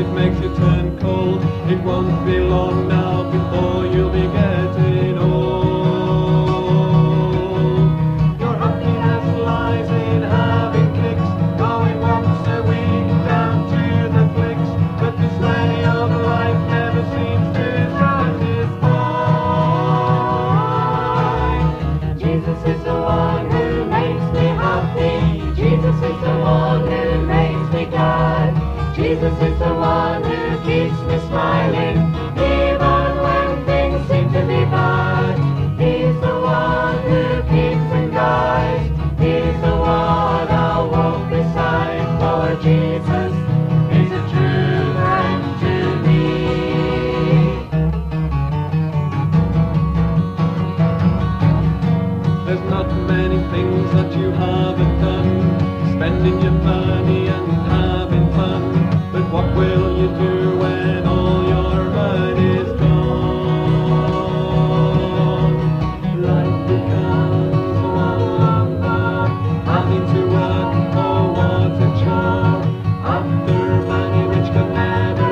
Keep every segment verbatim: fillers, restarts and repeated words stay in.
it makes you turn cold. It won't be long now before you'll be getting old. Your happiness lies in having kicks, going once a week down to the flicks, but the sway of life never seems to satisfy. Jesus is the one who makes me happy. Jesus is the one who makes me glad. Jesus is the one who keeps me smiling, even when things seem to be bad. He's the one who keeps and guides. He's the one I'll walk beside, for Jesus is a true friend to me. There's not many things that you haven't done, spending your money and having fun, but what will you do when all your money's gone? Life becomes one long bore, having to work for what a chore, after money which can never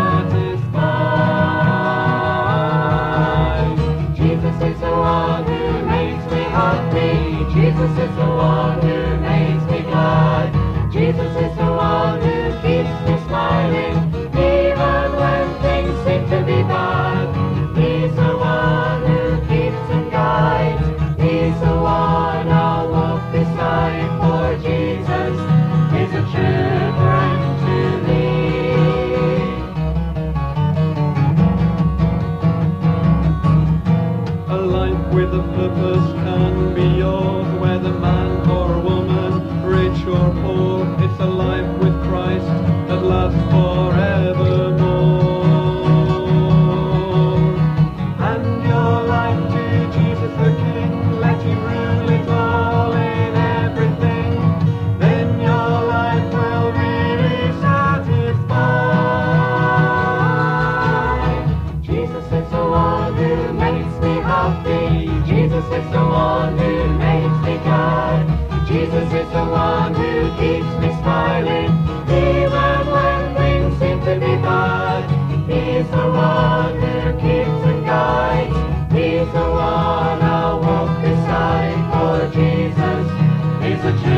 satisfy. Jesus is the one who makes me happy. Jesus is the one who makes me glad. Jesus is the one who keeps me smiling, even when things seem to be bad. He's the one who keeps and guides. He's the one I'll walk beside, for Jesus is a true friend to me. A life with a purpose can be yours, whether man or woman, rich or poor. It's a life with Christ that lasts forevermore. And your life to Jesus the King, let Him rule it all in everything. Then your life will really satisfy. Jesus is the one who makes me happy. Jesus is the one who makes me glad. Jesus is the one who keeps me smiling, even when things seem to be bad. He's the one who keeps and guides. He's the one I'll walk beside, for Jesus is a true